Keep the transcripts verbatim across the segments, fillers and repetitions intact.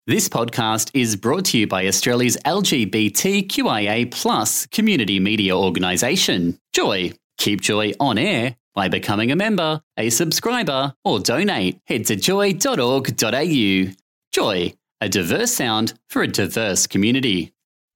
This podcast is brought to you by Australia's L G B T Q I A plus community media organisation, Joy. Keep Joy on air by becoming a member, a subscriber, or donate. Head to joy dot org dot a u. Joy, a diverse sound for a diverse community.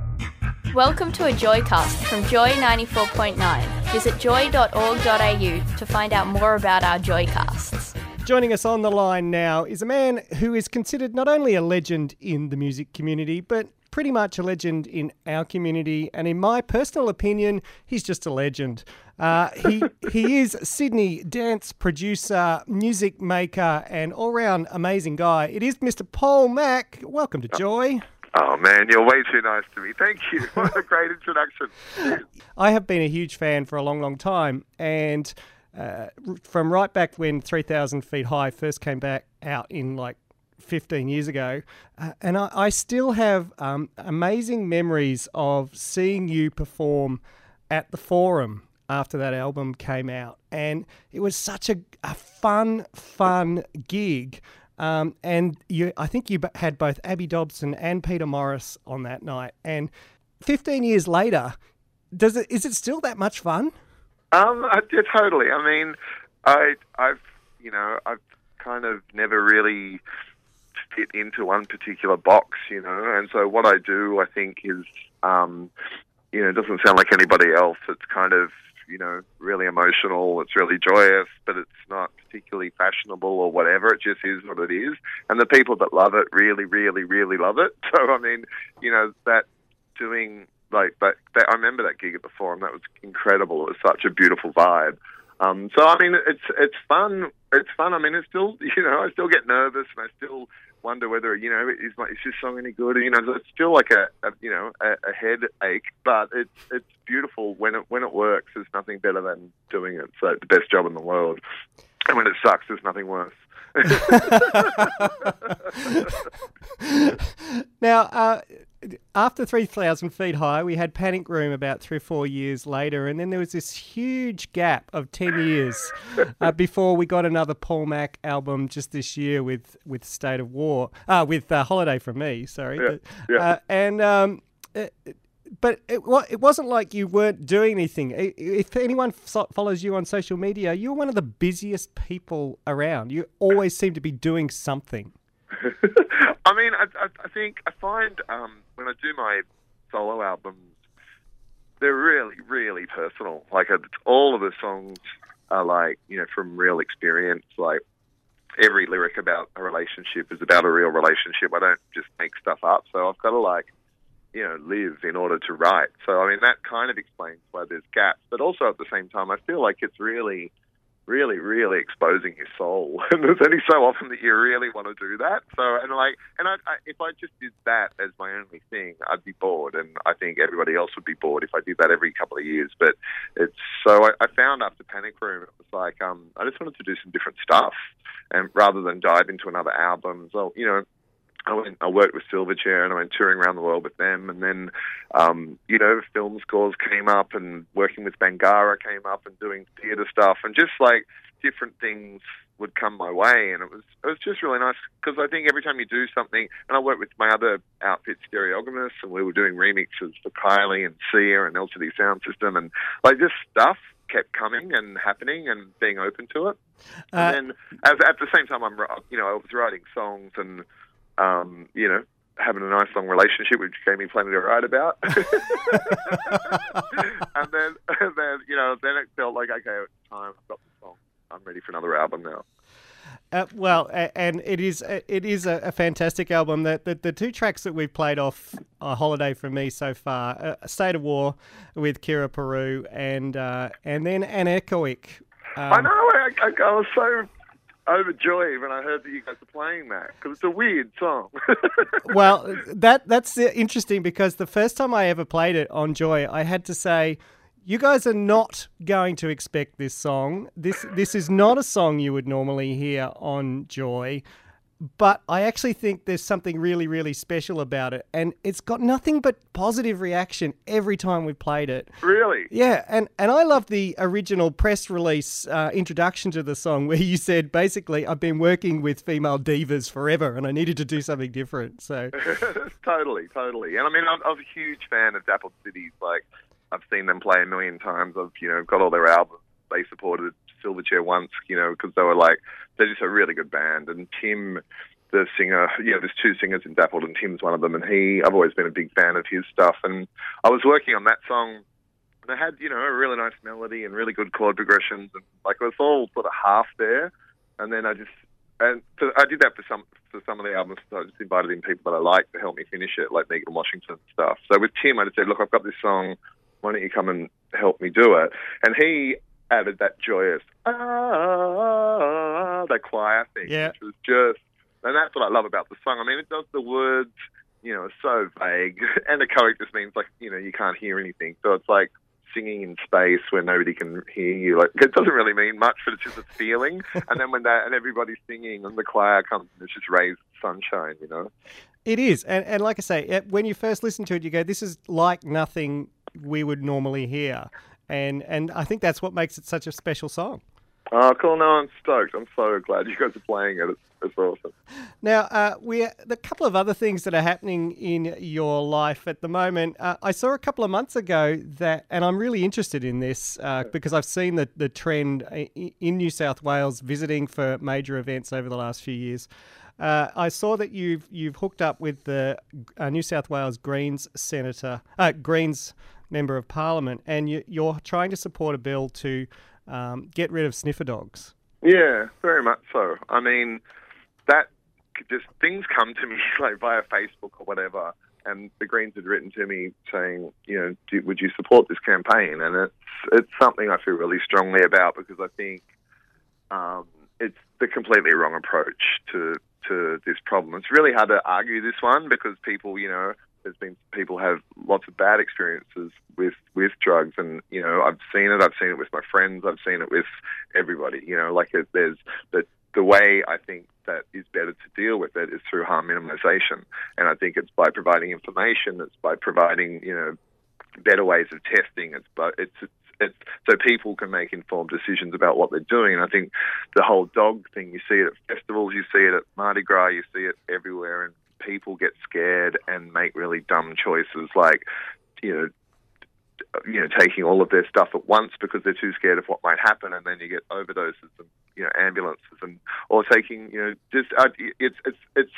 Welcome to a Joycast from Joy ninety-four point nine. Visit joy dot org dot a u to find out more about our Joycasts. Joining us on the line now is a man who is considered not only a legend in the music community, but pretty much a legend in our community. And in my personal opinion, he's just a legend. Uh, he he is Sydney dance producer, music maker, and all-round amazing guy. It is Mister Paul Mac. Welcome to Joy. Oh, man, you're way too nice to me. Thank you. What a great introduction. I have been a huge fan for a long, long time, and uh, from right back when three thousand Feet High first came back out in like fifteen years ago, uh, and I, I still have um, amazing memories of seeing you perform at the Forum after that album came out, and it was such a, a fun, fun gig. Um, and you, I think you had both Abby Dobson and Peter Morris on that night. And fifteen years later, does it is it still that much fun? Um, I, yeah, totally. I mean, I, I've, you know, I've kind of never really fit into one particular box, you know. And so what I do, I think, is, um, you know, it doesn't sound like anybody else. It's kind of, you know, really emotional. It's really joyous, but it's not particularly fashionable or whatever. It just is what it is. And the people that love it really, really, really love it. So, I mean, you know, that doing, like, that, that I remember that gig at the Forum. That was incredible. It was such a beautiful vibe. Um, so, I mean, it's it's fun. It's fun. I mean, it's still, you know, I still get nervous and I still wonder whether, you know, is my is this song any good? You know, it's still like a, a you know a, a headache, but it's it's beautiful when it when it works. There's nothing better than doing it. So the best job in the world, and when it sucks, there's nothing worse. Now, uh, after three thousand Feet High, we had Panic Room about three or four years later, and then there was this huge gap of ten years uh, before we got another Paul Mac album just this year with, with State of War, uh, with uh, Holiday from Me, sorry. Yeah, but, yeah. Uh, and um, it, But it, it wasn't like you weren't doing anything. If anyone follows you on social media, you're one of the busiest people around. You always seem to be doing something. I mean, I, I, I think I find um, when I do my solo albums, they're really, really personal. Like, it's, all of the songs are like, you know, from real experience. Like, every lyric about a relationship is about a real relationship. I don't just make stuff up. So I've got to, like, you know, live in order to write. So, I mean, that kind of explains why there's gaps. But also at the same time, I feel like it's really, really, really exposing your soul. And there's only so often that you really want to do that. So, and like, and I, I, if I just did that as my only thing, I'd be bored. And I think everybody else would be bored if I did that every couple of years. But it's, so I, I found after Panic Room, it was like, um, I just wanted to do some different stuff. And rather than dive into another album, so, you know, I went. I worked with Silverchair, and I went touring around the world with them. And then, um, you know, film scores came up, and working with Bangarra came up, and doing theatre stuff, and just like different things would come my way. And it was it was just really nice because I think every time you do something, and I worked with my other outfit, Stereogamous, and we were doing remixes for Kylie and Sia and L C D Sound System, and like just stuff kept coming and happening and being open to it. Uh, and then as, at the same time, I'm you know I was writing songs and. Um, you know, having a nice long relationship, which gave me plenty to write about. and then, and then, you know, then it felt like, okay, it's time. I've got the song. I'm ready for another album now. Uh, well, and it is it is a, a fantastic album. The, the the two tracks that we've played off uh, Holiday from Me so far, uh, State of War with Kira Peru, and uh, and then Anechoic. Um, I know. I, I, I was so overjoyed when I heard that you guys were playing that because it's a weird song. Well, that that's interesting because the first time I ever played it on Joy, I had to say, you guys are not going to expect this song. This this is not a song you would normally hear on Joy. but I actually think there's something really, really special about it. And it's got nothing but positive reaction every time we've played it. Really? Yeah, and, and I love the original press release uh, introduction to the song where you said, basically, I've been working with female divas forever and I needed to do something different. So Totally, totally. And I mean, I'm, I'm a huge fan of Dappled Cities. Like, I've seen them play a million times. I've, you know, got all their albums. They supported Silverchair once, you know, because they were like, they're just a really good band. And Tim, the singer, you know, there's two singers in Dappled, and Tim's one of them. And he, I've always been a big fan of his stuff. And I was working on that song, and I had, you know, a really nice melody and really good chord progressions, and like it was all sort of half there. And then I just, and so I did that for some for some of the albums. So I just invited in people that I liked to help me finish it, like Megan Washington and stuff. So with Tim, I just said, look, I've got this song. Why don't you come and help me do it? And he added that joyous, ah, that choir thing, yeah. which was just, and that's what I love about the song. I mean, it does the words, you know, so vague, and echoic just means, like, you know, you can't hear anything. So it's like singing in space where nobody can hear you. Like, it doesn't really mean much, but it's just a feeling. And then when that, and everybody's singing, and the choir comes, and it's just rays of sunshine, you know? It is. And, and like I say, when you first listen to it, you go, this is like nothing we would normally hear. And and I think that's what makes it such a special song. Oh, cool. No, I'm stoked. I'm so glad you guys are playing it. It's, it's awesome. Now, uh, we a couple of other things that are happening in your life at the moment. Uh, I saw a couple of months ago that, and I'm really interested in this uh, because I've seen the, the trend in New South Wales visiting for major events over the last few years. Uh, I saw that you've you've hooked up with the uh, New South Wales Greens Senator, uh, Greens Member of Parliament, and you, you're trying to support a bill to um, get rid of sniffer dogs. Yeah, very much so. I mean, that just things come to me like via Facebook or whatever, and the Greens had written to me saying, you know, do, would you support this campaign? And it's it's something I feel really strongly about because I think um, it's the completely wrong approach to to this problem. It's really hard to argue this one because people, you know, there's been people have lots of bad experiences with, with drugs, and you know I've seen it. I've seen it with my friends. I've seen it with everybody. You know, like it, there's the the way I think that is better to deal with it is through harm minimization, and I think it's by providing information. It's by providing you know better ways of testing. It's but it's. it's It's, so people can make informed decisions about what they're doing. And I think the whole dog thing, you see it at festivals, you see it at Mardi Gras, you see it everywhere, and people get scared and make really dumb choices like, you know, you know, taking all of their stuff at once because they're too scared of what might happen, and then you get overdoses and, you know, ambulances, and or taking, you know, just uh, it's it's it's.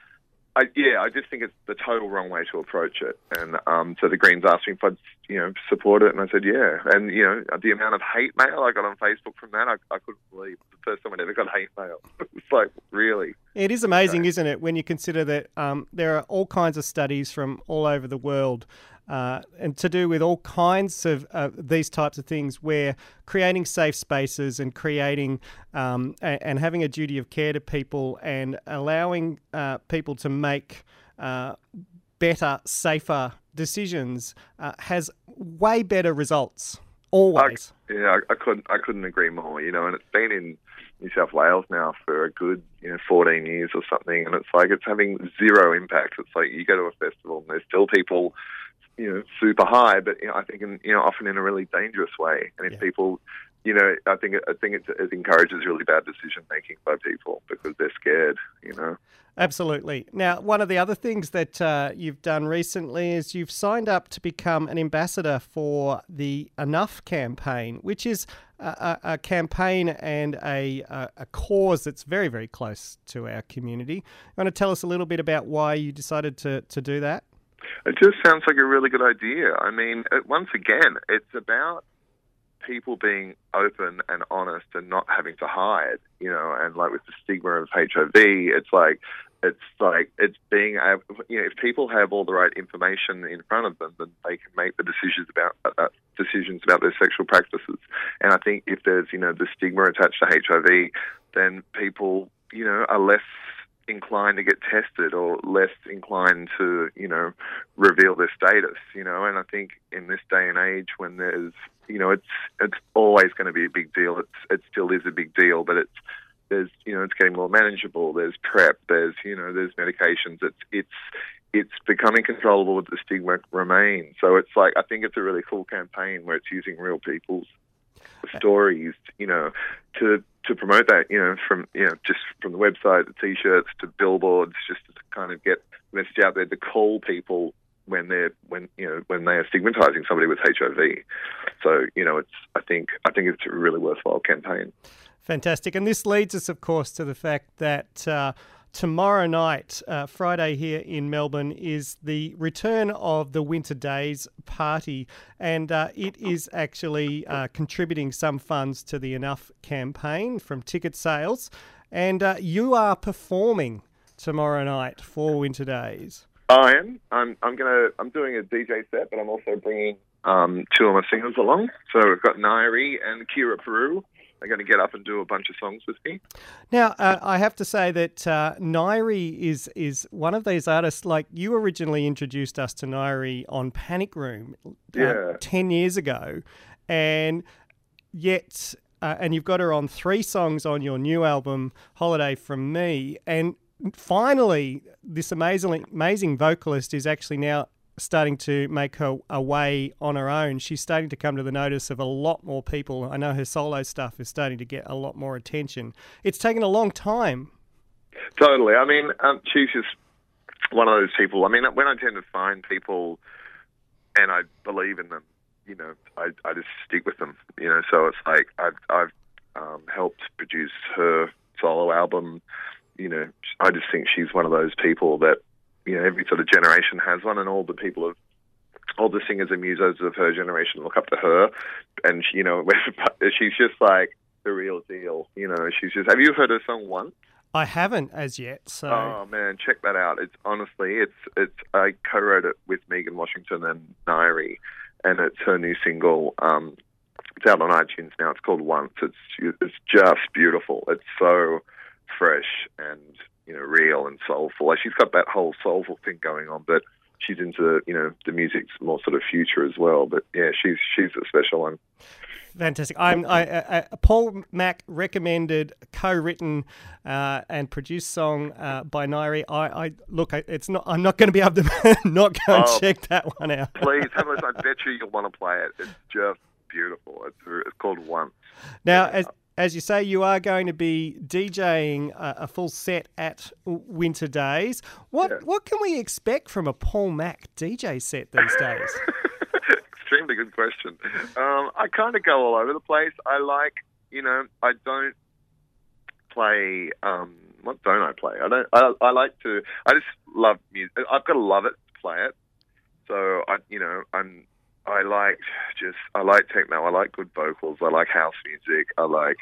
I, yeah, I just think it's the total wrong way to approach it. And um, so the Greens asked me if I'd, you know, support it, and I said, yeah. And, you know, the amount of hate mail I got on Facebook from that, I, I couldn't believe it. The first time I ever got hate mail. It's like, really? It is amazing, okay. Isn't it, when you consider that um, there are all kinds of studies from all over the world uh, and to do with all kinds of uh, these types of things where creating safe spaces and creating um, and, and having a duty of care to people and allowing uh, people to make uh, better, safer decisions uh, has way better results, always. I, yeah, I, I couldn't I couldn't agree more, you know, and it's been in New South Wales now for a good, you know, fourteen years or something, and it's like it's having zero impact. It's like you go to a festival and there's still people, you know, super high, but you know, I think, in, you know, often in a really dangerous way. And if yeah. people, you know, I think I think it, it encourages really bad decision making by people because they're scared, you know. Absolutely. Now, one of the other things that uh, you've done recently is you've signed up to become an ambassador for the Enough campaign, which is a, a, a campaign and a, a, a cause that's very, very close to our community. You want to tell us a little bit about why you decided to, to do that? It just sounds like a really good idea. I mean, it, once again, it's about people being open and honest and not having to hide, you know, and like with the stigma of H I V, it's like, it's like, it's being, you know, if people have all the right information in front of them, then they can make the decisions about, uh, decisions about their sexual practices. And I think if there's, you know, the stigma attached to H I V, then people, you know, are less inclined to get tested or less inclined to, you know, reveal their status, you know. And I think in this day and age when there's, you know, it's it's always going to be a big deal. It's it still is a big deal, but it's there's, you know, it's getting more manageable. There's PrEP. There's, you know, there's medications. It's it's it's becoming controllable, but the stigma remains. So it's like, I think it's a really cool campaign where it's using real people's stories, you know, to to promote that, you know, from, you know, just from the website, the T-shirts to billboards, just to kind of get the message out there to call people when they're when you know when they are stigmatizing somebody with H I V. So, you know, it's I think I think it's a really worthwhile campaign. Fantastic. And this leads us, of course, to the fact that uh, tomorrow night, uh, Friday here in Melbourne, is the return of the Winter Days party, and uh, it is actually uh, contributing some funds to the Enough campaign from ticket sales. And uh, you are performing tomorrow night for Winter Days. I am. I'm. I'm gonna. I'm doing a D J set, but I'm also bringing um, two of my singers along. So we've got Nairi and Kira Peru. They're going to get up and do a bunch of songs with me. Now, uh, I have to say that uh, Nairi is is one of these artists. Like, you originally introduced us to Nairi on Panic Room uh, yeah. ten years ago, and yet, uh, and you've got her on three songs on your new album, Holiday From Me, and finally, this amazing, amazing vocalist is actually now starting to make her a way on her own. She's starting to come to the notice of a lot more people. I know her solo stuff is starting to get a lot more attention. It's taken a long time. Totally. I mean, um, she's just one of those people. I mean, when I tend to find people and I believe in them, you know, I, I just stick with them, you know. So it's like I've, I've um, helped produce her solo album. You know, I just think she's one of those people that, you know, every sort of generation has one, and all the people of, all the singers and musos of her generation look up to her, and she, you know, she's just like the real deal. You know, she's just. Have you heard her song Once? I haven't as yet. So. Oh man, check that out. It's honestly, it's it's. I co-wrote it with Megan Washington and Nairi, and it's her new single. Um, it's out on iTunes now. It's called Once. It's it's just beautiful. It's so fresh and, you know, real and soulful. Like, she's got that whole soulful thing going on, but she's into, you know, the music's more sort of future as well. But yeah, she's she's a special one. Fantastic. I'm I, I, Paul Mac recommended, co-written uh, and produced song uh, by Nairi. I, I look, it's not. I'm not going to be able to not go and oh, check that one out. Please have a listen. I bet you you'll want to play it. It's just beautiful. It's it's called Once. Now, as As you say, you are going to be DJing a, a full set at Winter Days. What yeah. what can we expect from a Paul Mac D J set these days? Extremely good question. Um, I kind of go all over the place. I like, you know, I don't play. Um, what don't I play? I don't. I, I like to. I just love music. I've got to love it to play it. So I, you know, I'm. I like just, I like techno, I like good vocals, I like house music, I like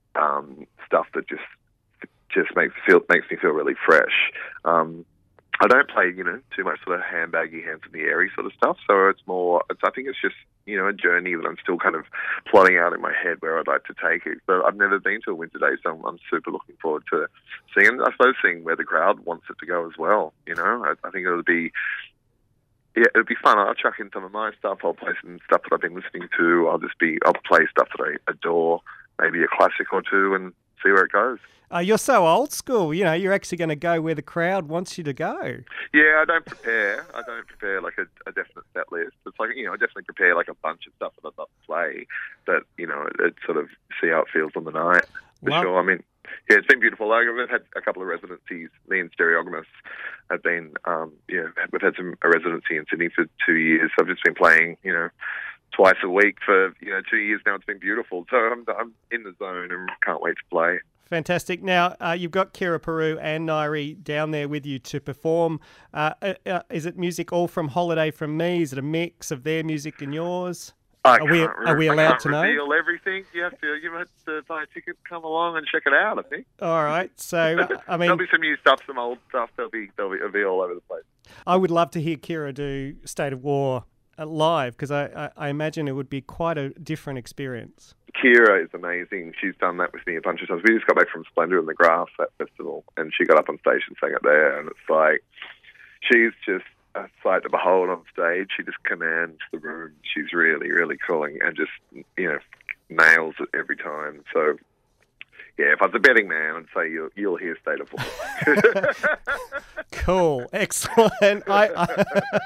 um, stuff that just just makes feel makes me feel really fresh. Um, I don't play, you know, too much sort of handbaggy, hands in the airy sort of stuff, so it's more, it's, I think it's just, you know, a journey that I'm still kind of plotting out in my head where I'd like to take it. But I've never been to a Winter Day, so I'm, I'm super looking forward to seeing, I suppose, seeing where the crowd wants it to go as well, you know. I, I think it'll be, yeah, it'll be fun. I'll chuck in some of my stuff. I'll play some stuff that I've been listening to. I'll just be, I'll play stuff that I adore, maybe a classic or two, and see where it goes. Uh, you're so old school. You know, you're actually going to go where the crowd wants you to go. Yeah, I don't prepare. I don't prepare like a, a definite set list. It's like, you know, I definitely prepare like a bunch of stuff that I'd love to play. That, you know, it, it sort of see how it feels on the night. For Love- sure. I mean, yeah, it's been beautiful. Like, we've had a couple of residencies. Me and Stereogrammus have been, um, you know, we've had some a residency in Sydney for two years. I've just been playing, you know, twice a week for, you know, two years now. It's been beautiful. So I'm, I'm in the zone and can't wait to play. Fantastic. Now, uh, you've got Kira Peru and Nairi down there with you to perform. Uh, uh, is it music all from Holiday From Me? Is it a mix of their music and yours? I are we, are we allowed to know? I can't reveal everything. You have to, you have to buy a ticket, come along and check it out, I think. All right. So, I mean... there'll be some new stuff, some old stuff. They'll be, they'll be, it'll be all over the place. I would love to hear Kira do State of War live, because I, I, I imagine it would be quite a different experience. Kira is amazing. She's done that with me a bunch of times. We just got back from Splendour in the Grass, that festival, and she got up on stage and sang it there, and it's like, she's just a sight to behold on stage. She just commands the room. She's really, really cool and just, you know, nails it every time. So, yeah, if I was a betting man, I'd say you'll, you'll hear State of Flow. Cool. Excellent. I,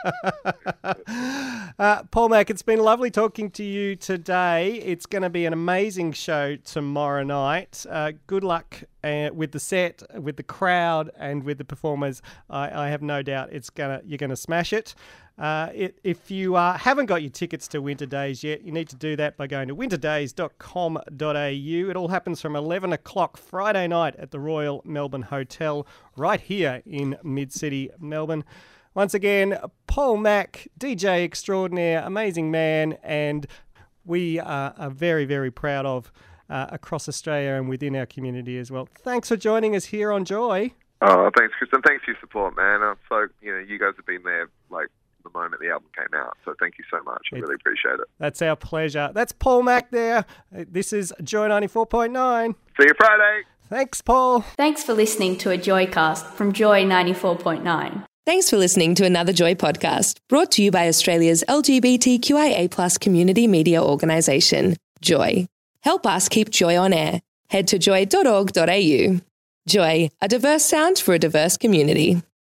I uh, Paul Mac, it's been lovely talking to you today. It's going to be an amazing show tomorrow night. Uh, good luck uh, with the set, with the crowd, and with the performers. I, I have no doubt it's gonna you're going to smash it. Uh, it, if you uh, haven't got your tickets to Winter Daze yet, you need to do that by going to winter daze dot com dot a u. It all happens from eleven o'clock Friday night at the Royal Melbourne Hotel right here in Mid-City, Melbourne. Once again, Paul Mac, D J extraordinaire, amazing man, and we uh, are very, very proud of uh, across Australia and within our community as well. Thanks for joining us here on Joy. Oh, thanks, Chris, and thanks for your support, man. I'm so, you know, you guys have been there, like, the moment the album came out. So thank you so much. I really appreciate it. That's our pleasure. That's Paul Mac there. This is Joy ninety-four point nine. See you Friday. Thanks, Paul. Thanks for listening to a Joycast from Joy ninety-four point nine. Thanks for listening to another Joy podcast, brought to you by Australia's L G B T Q I A plus community media organisation, Joy. Help us keep Joy on air. Head to joy dot org dot a u. Joy, a diverse sound for a diverse community.